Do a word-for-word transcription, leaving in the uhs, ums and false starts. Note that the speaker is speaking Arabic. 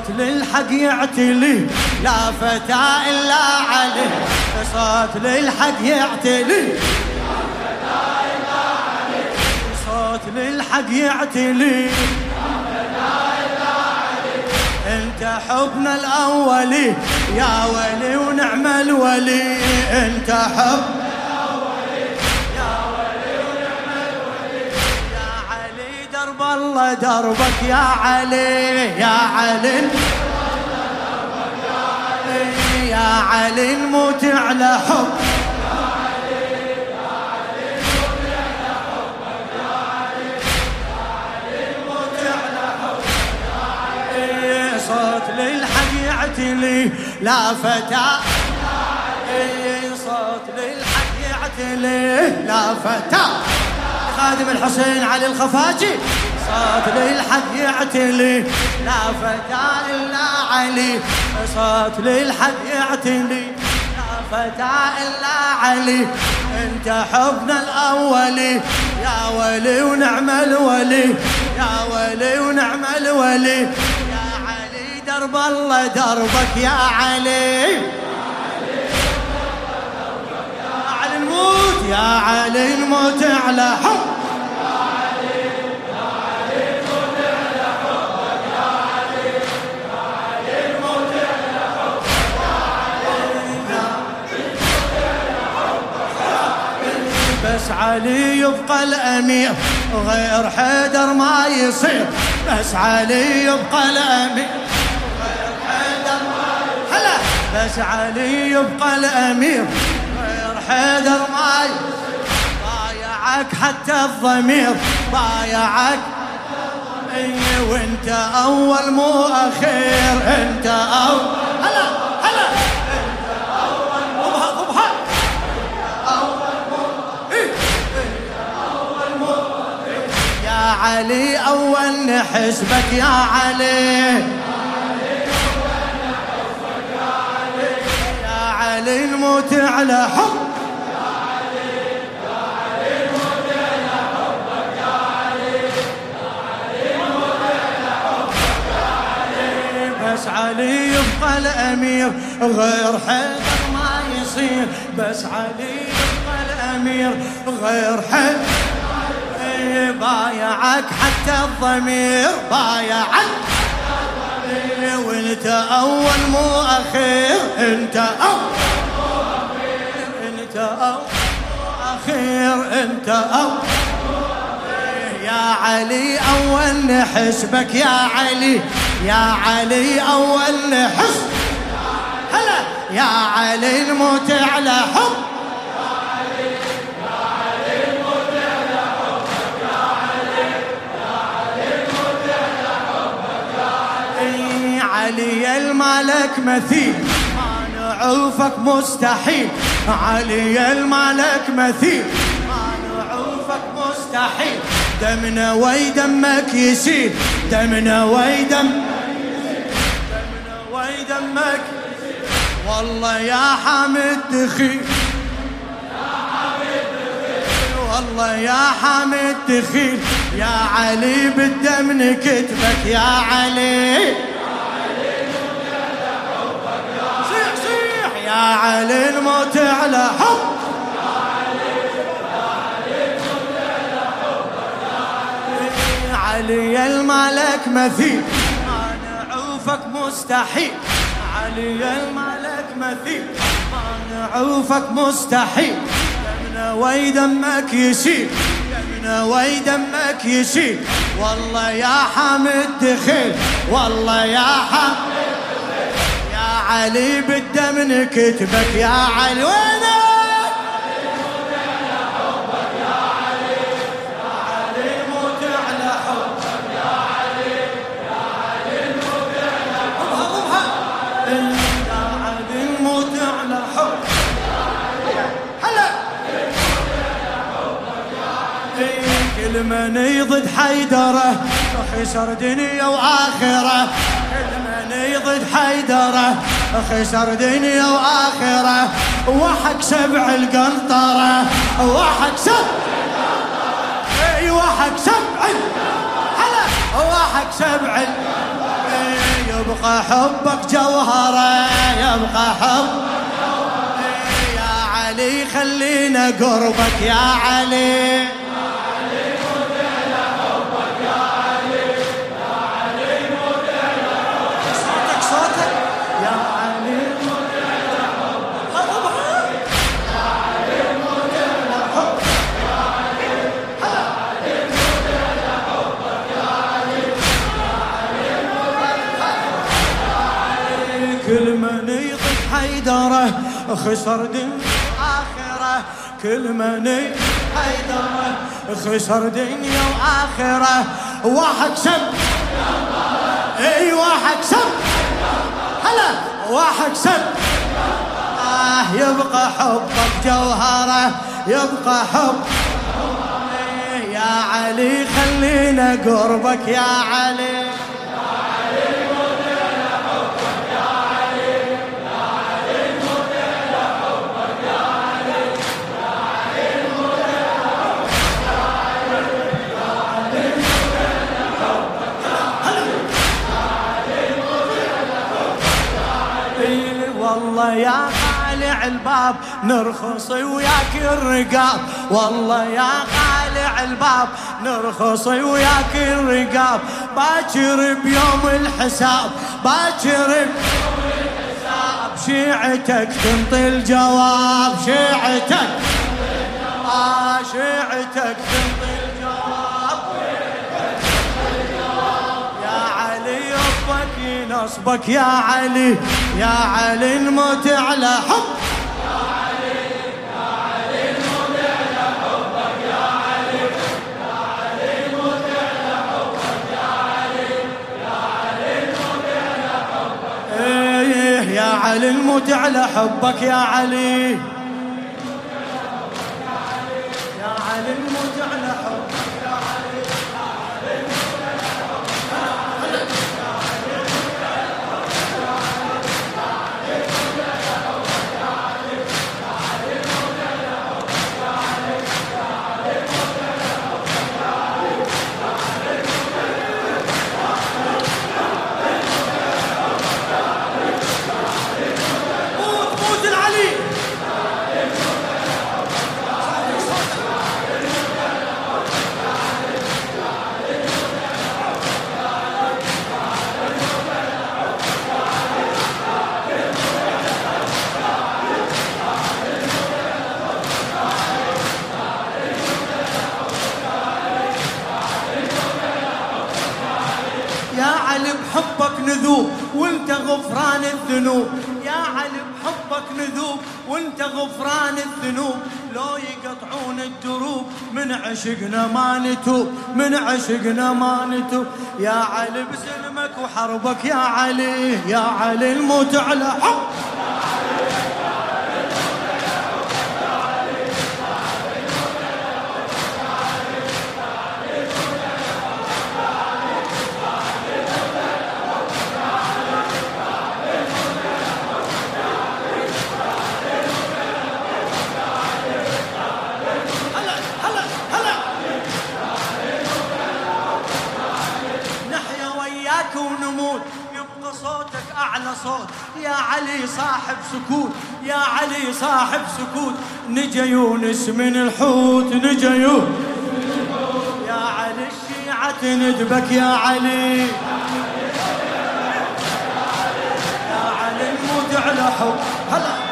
صوت للحق يعتلي لا فتى إلا عليه، صوت للحق يعتلي لا فتى إلا عليه، صوت للحق يعتلي لا فتى إلا عليه. انت حبنا الأولي يا ولي ونعم الولي، انت حبنا الأولي يا ولي ونعم الولي. يا علي درب الله دربك يا علي، يا علي يا علي نموت على حب، يا علي يا علي نموت على حبك، يا علي يا علي نموت على حبك، يا علي. صوت للحق يعتلي لا فتى، يا علي صوت للحق يعتلي لا فتى. خادم الحسين علي الخفاجي، صوت للحق يعتلي لا فتى إلا علي، صوت للحق يعتلي لا فتى إلا علي. انت حبنا الأولي يا ولي ونعم الولي، يا ولي ونعم الولي. يا علي درب الله دربك يا علي، يا علي نموت، يا علي نموت على حب، بس علي يبقى الأمير غير حيدر ما يصير، بس علي يبقى الأمير غير حيدر ما يصير. هلا بس علي يبقى الأمير غير حيدر ما يصير. بايعك حتى الضمير، بايعك اي وانت أول مو أخير، انت أول. هلا هلا انت أول مو ضبها، يا علي أول نحسبك يا علي، يا علي نموت على حب، يا علي يا علي نموت على حبك، يا علي يا علي نموت على حبك، يا علي. بس علي يبقى الأمير غير حيدر ما يصير، بس علي يبقى الأمير غير حيدر. بايعك حتى الضمير، بايعك حتى الضمير، وانت أول مو أخير، انت أول مو أخير، انت أول مو أخير، انت أول مو أخير. يا علي أول نحسبك يا علي، يا علي أول نحسبك، هلا يا علي نموت على حب، علي الملك مثيل ما نعوفك مستحيل، علي الملك مثيل ما نعوفك مستحيل. دمنا ويدمك يسيل، دمنا ويدمك يسيل، دمنا ويدمك يسيل. والله يا حامد دخيل، يا حامد دخيل، والله يا حامد دخيل. يا علي بالدم نكتبك يا علي، يا علي الموت على حب، يا علي يا علي الموت على حبك، يا علي. علي الملك مثيل ما نعوفك مستحيل، علي الملك مثيل ما نعوفك مستحيل. دمنا ويدمك يسيل، دمنا ويدمك يسيل. والله يا حامد دخيل، والله يا حامد علي بالدم نكتبك يا علي. وينك علي موت على حبك، يا علي يا علي موت على حبك، يا علي يا علي موت على حبك، يا علي موت على حبك، يا علي هلا كل من يضد حيدره خسر دنيا واخره، كل من يضد حيدره خسر دنيا واخره. وحق سبع القنطره، وحق سبع القنطره، اي وحق سبع هلا وحق سبع يبقى حبك جوهرة، يبقى حبك جوهرة يا علي، خلينا قربك يا علي، يا علي متعنا حبك يا علي، يا علي متعنا حبك، صوتك صوتك يا علي متعنا حبك، يا علي متعنا حبك يا علي، يا علي متعنا حبك يا علي، يا علي متعنا. كل من يطق حيدره خسر دنيا وآخرة، كل من يطق حيدره خسر دنيا وآخرة. واحد سم اي واحد سم هلا واحد سم آه يبقى حبك جوهرة، يبقى حب يا علي، خلينا قربك يا علي، والله يا خالع الباب نرخص وياك الرقاب، والله يا خالع الباب نرخص وياك الرقاب. باكر بيوم الحساب، باكر بيوم الحساب، شيعتك تنطي الجواب، شيعتك آه شيعتك تنطي الجواب. يا علي ربك ينصبك يا علي، يا علي نموت على حب، يا علي يا علي نموت على حبك يا علي، يا علي نموت على حبك يا علي، يا علي نموت على حبك ايه يا علي نموت على حبك يا علي، يا علي نموت على حبك يا علي، يا علي نموت على حبك يا علي بحبك نذوب وانت غفران الذنوب، يا علي بحبك نذوب وانت غفران الذنوب. لو يقطعون الدروب من عشقنا ما نتوب، من عشقنا ما نتوب. يا علي بسلمك وحربك يا علي، يا علي الموت على حب، ونموت يبقى صوتك أعلى صوت. يا علي صاحب سكوت، يا علي صاحب سكوت. نجا يونس من الحوت، نجا يونس يا علي الشيعة تندبك يا علي، يا علي نموت على حب هلا